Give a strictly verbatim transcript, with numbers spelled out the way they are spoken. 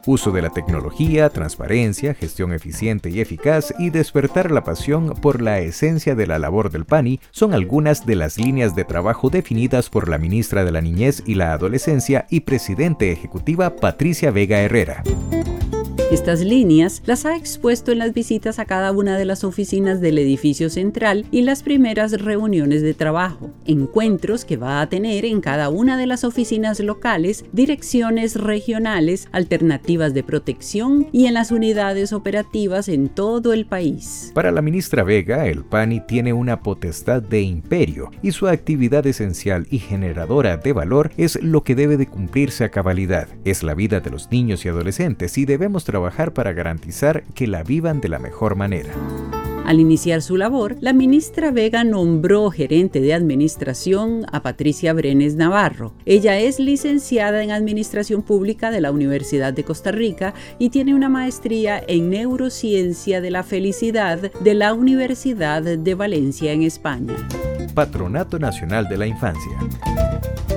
Uso de la tecnología, transparencia, gestión eficiente y eficaz y despertar la pasión por la esencia de la labor del P A N I son algunas de las líneas de trabajo definidas por la ministra de la Niñez y la Adolescencia y presidente ejecutiva Patricia Vega Herrera. Estas líneas las ha expuesto en las visitas a cada una de las oficinas del edificio central y las primeras reuniones de trabajo, encuentros que va a tener en cada una de las oficinas locales, direcciones regionales, alternativas de protección y en las unidades operativas en todo el país. Para la ministra Vega, el P A N I tiene una potestad de imperio y su actividad esencial y generadora de valor es lo que debe de cumplirse a cabalidad. Es la vida de los niños y adolescentes y debemos trabajar para garantizar que la vivan de la mejor manera. Al iniciar su labor, la ministra Vega nombró gerente de administración a Patricia Brenes Navarro. Ella es licenciada en Administración Pública de la Universidad de Costa Rica y tiene una maestría en Neurociencia de la Felicidad de la Universidad de Valencia en España. Patronato Nacional de la Infancia.